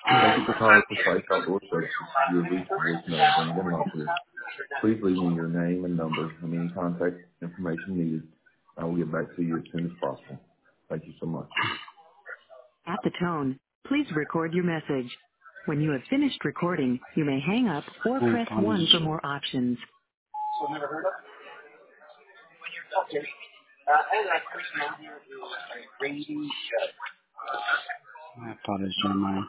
Thank you for calling Precise Outdoor Services. You have reached the voicemail of Brandon Lockwood. Please leave me your name and number and any contact information needed. I will get back to you as soon as possible. Thank you so much. At the tone, please record your message. When you have finished recording, you may hang up or press 1 for more options. I thought it was Jeremiah.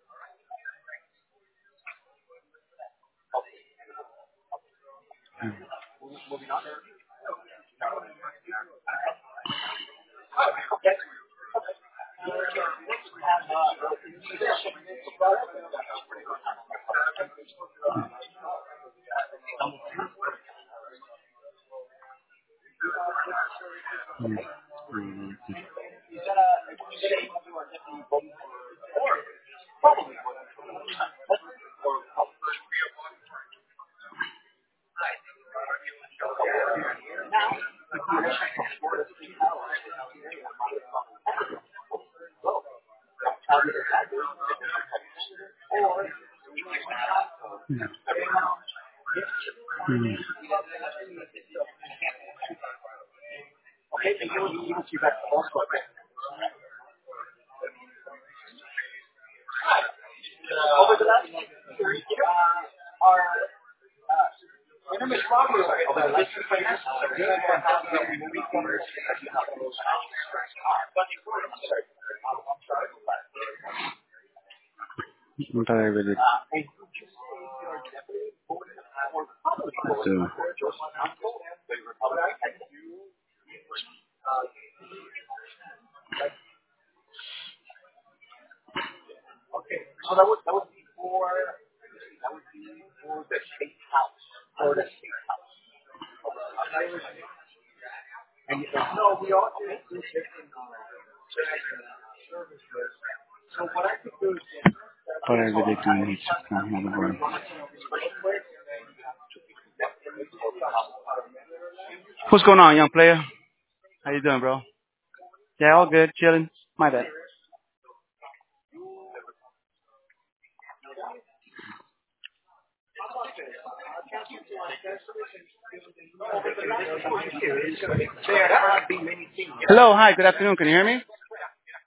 What did I really do? What I really do need to come out of work. What's going on, young player? How you doing, bro? Yeah, all good, chilling. My bad. Hello, hi, good afternoon. Can you hear me?